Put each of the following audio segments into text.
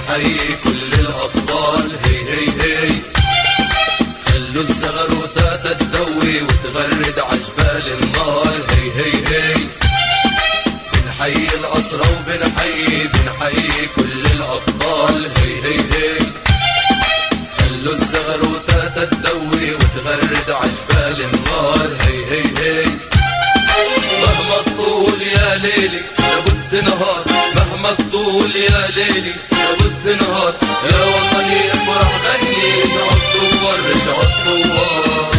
بنحيي كل الأبطال. هي هي هي خلوا الزغروتات تدوي وتغرد عجبال النار. هي هي هي بنحيي الأسرى وبنحيي كل الأبطال. هي هي هي خلوا الزغروتات تدوي وتغرد عجبال النار. هي هي هي مهما الطول يا ليلي لابد نهار، مهما الطول يا ليلي لابد نهار. يا وطني افرح غني رجع الثوار رجع الثوار.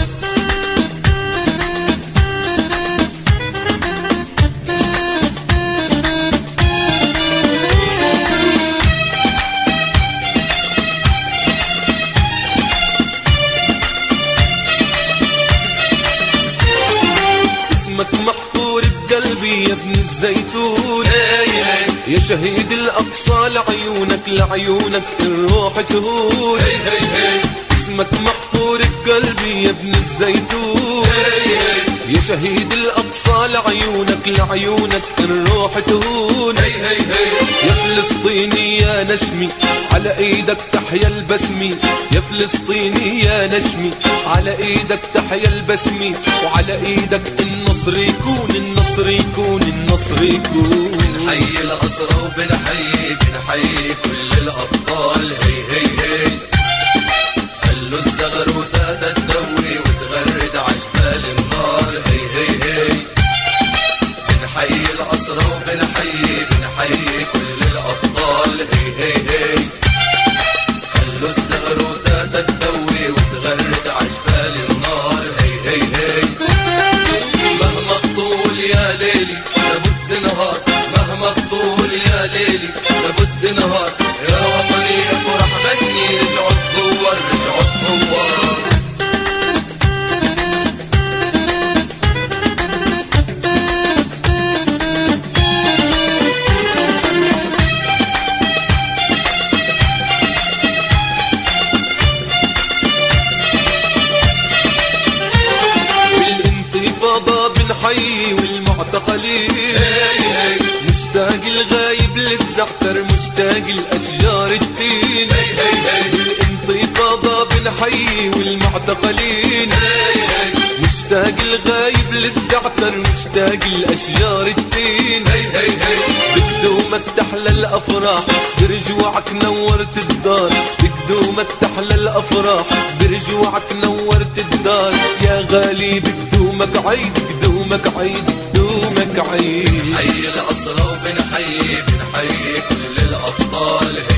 اسمك محفور بقلبي يا ابن الزيتون، يا شهيد الأقصى لعيونك الروح تهون. اسمك محفور بقلبي يا ابن الزيتون، يا شهيد الأقصى لعيونك الروح تهون. يا فلسطيني يا نشمي على ايدك تحيا البسمي، يا فلسطيني يا نشمي على ايدك تحيا البسمي، وعلى ايدك النصر يكون النصر يكون النصر يكون. بنحيي الأسرى وبنحيي كل الأبطال. هي هي هي خلوا الزغروتات تدوي وتغرد عجبال النار. هي هي هي بنحيي الأسرى وبنحيي كل الأبطال. هي هي هي خلوا الزغروتات تدوي وتغرد عجبال النار. هي هي هي مهما الطول يا ليلي لابد نهار، مهما الطول يا ليلي لابد نهار. يا وطني افرح غني رجع الثوار رجع الثوار. بالانتفاضة بنحيي والمعتقلين، مشتاق الغايب للزعتر مشتاق الأشجار التين. بالانتفاضة بنحيي والمعتقلين، مشتاق الغايب للزعتر مشتاق الأشجار التين. بقدومك تحلى الأفراح برجوعك نورت الدار، بقدومك تحلى الأفراح برجوعك نورت الدار. يا غالي بقدومك عيد بقدومك عيد بقدومك عيد. بنحيي الأسرى وبنحيي كل الأبطال.